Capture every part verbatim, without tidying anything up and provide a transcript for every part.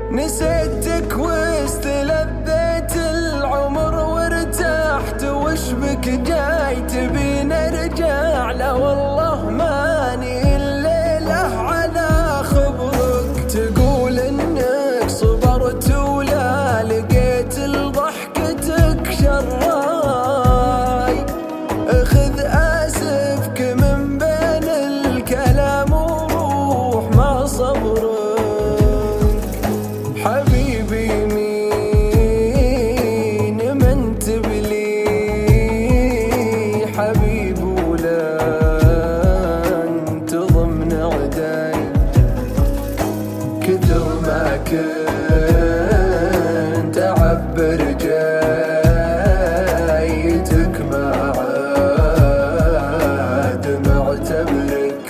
نسيتك واستلذيت العمر وارتحت، وش بك جاي تبي نرجع؟ لا والله ماني الليلة على خبرك. تقول انك صبرت ولا لقيت لضحكتك شراي، اخذ اسفك من بين الكلام وروح ما صبرك. حبيبي مين من تبلي حبيب ولا انت ضمن عداي، كثر ما كنت اعبر جايتك ما عاد معتبرك.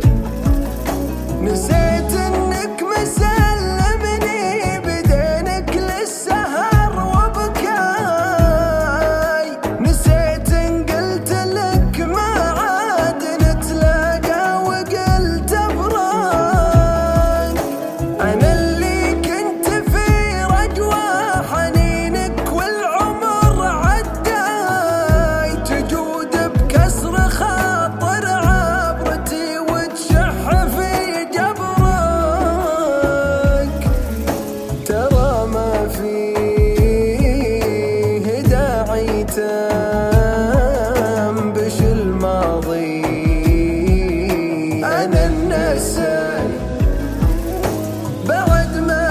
نسيت انك مسلمني بدينك للسهر وبكاي، نسيت ان قلت لك ما عاد نتلاقى وقلت ابراك. انا اللي كنت في رجوى حنينك والعمر عداي، تجود بكسر خاطر عبرتي وتشح في جبرك. ترى ما فيه داعي تنبش الماضي، أنا النسان بعد ما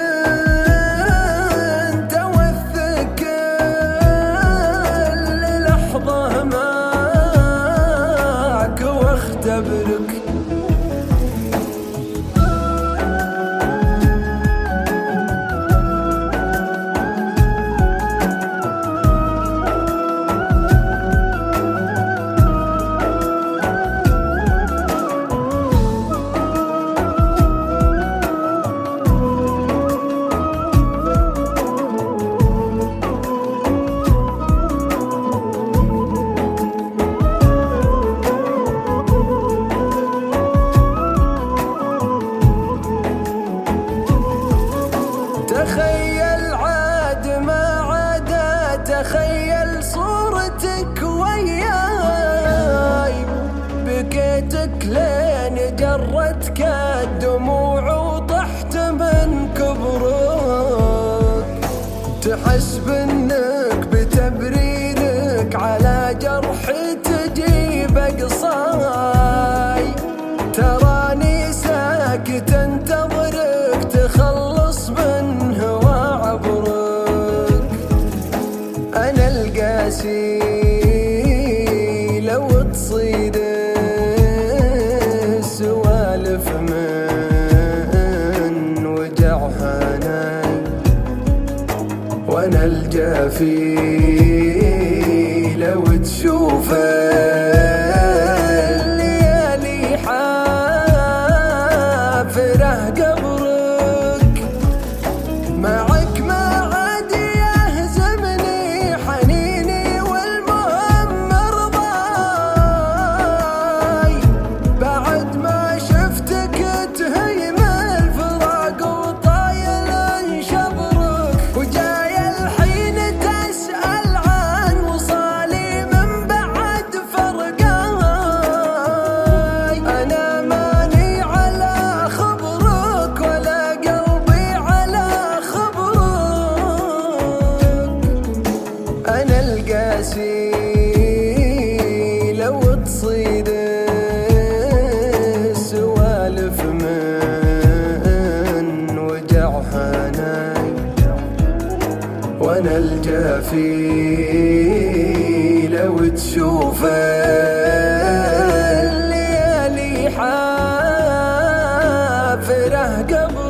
كنت أوثق كل لحظة معك واختبرك. تخيل عاد ما عاد، تخيل صورتك وياي، بكيتك لين جرتك الدموع وطحت من كبرك. تحس بانك بتبريدك على جرحي تجيب قصاي، تراني ساكت انتظرك تخلص منه وعبرك. انا القاسي لو تصيد السوالف من وجعها ناي، وانا الجافي لو تشوف الليالي حافره قبرك. معك ما عاد يهزمني حنيني والمهم رضاي، بعد ما شفتك تهيم الفراق وطايل انشبرك. وجاي الحين تسأل عن وصالي من بعد فرقاي، انا ماني على خبرك ولا قلبي على خبرك. انا القاسي لو تصيد السوالف من وجعها ناي، وانا الجافي لو تشوف الليالي حافره قبرك.